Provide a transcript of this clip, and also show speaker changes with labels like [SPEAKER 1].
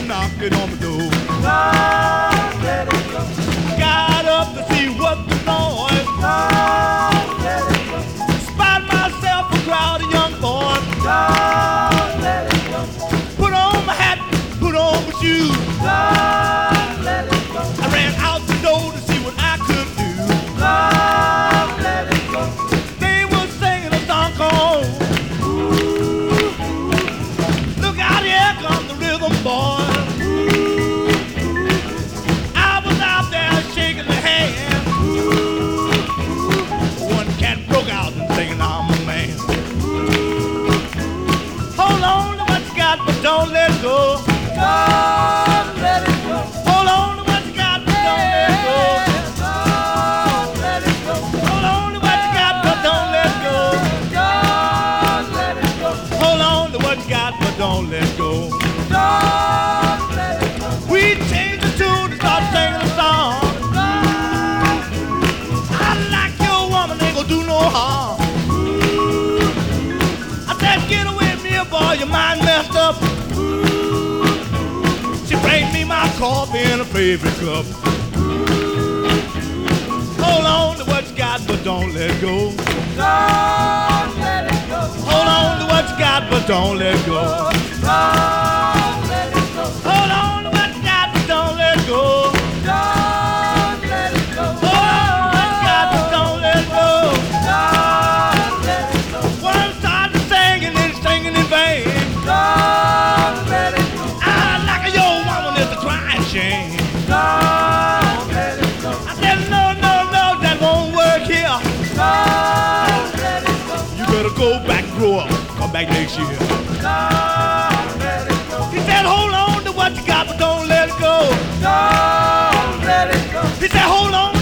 [SPEAKER 1] knocking on the door.
[SPEAKER 2] Don't let it go.
[SPEAKER 1] Got up to see what the noise.
[SPEAKER 2] Don't let it go.
[SPEAKER 1] Spied myself a crowd of young boys.
[SPEAKER 2] Don't let it go.
[SPEAKER 1] Put on my hat, put on my shoes.
[SPEAKER 2] Don't let it go.
[SPEAKER 1] I ran out the door to see what I could do.
[SPEAKER 2] Don't let it go.
[SPEAKER 1] They were singing a song called Look Out, Here Comes the Rhythm Boy. I was out there shaking the hand. One cat broke out and singing, I'm a man. Hold on to what you got, but don't let it go.
[SPEAKER 2] Don't let it go.
[SPEAKER 1] Hold on to what you got, but don't let it go.
[SPEAKER 2] Don't let it go.
[SPEAKER 1] Hold on to what you got, but don't let it go.
[SPEAKER 2] Don't let it go.
[SPEAKER 1] Hold on to what you got, but don't let it go.
[SPEAKER 2] Don't let it go.
[SPEAKER 1] We changed the tune and started singing a song. I like your woman, ain't gonna do no harm. I said, get away from here, boy, your mind messed up. She bring me my coffee in a favorite cup. Hold on to what you got, but don't let it go.
[SPEAKER 2] Don't let it go.
[SPEAKER 1] Hold on to what you got, but don't let it go.
[SPEAKER 2] Don't let it go.
[SPEAKER 1] Hold on to what you got, but don't let it go.
[SPEAKER 2] Don't let it go.
[SPEAKER 1] Hold on to what you got, but don't let it go.
[SPEAKER 2] Don't let it go.
[SPEAKER 1] One started singing and singing in vain.
[SPEAKER 2] Don't let it go.
[SPEAKER 1] I like a your woman is a crying shame.
[SPEAKER 2] Don't let it go.
[SPEAKER 1] I said, no, no, no, that won't work here.
[SPEAKER 2] Don't let it go.
[SPEAKER 1] You better go back, grow up, come back next year.
[SPEAKER 2] Don't let it go.
[SPEAKER 1] He said, hold on to what you got, but don't let it go.
[SPEAKER 2] Don't let it go.
[SPEAKER 1] He said, hold on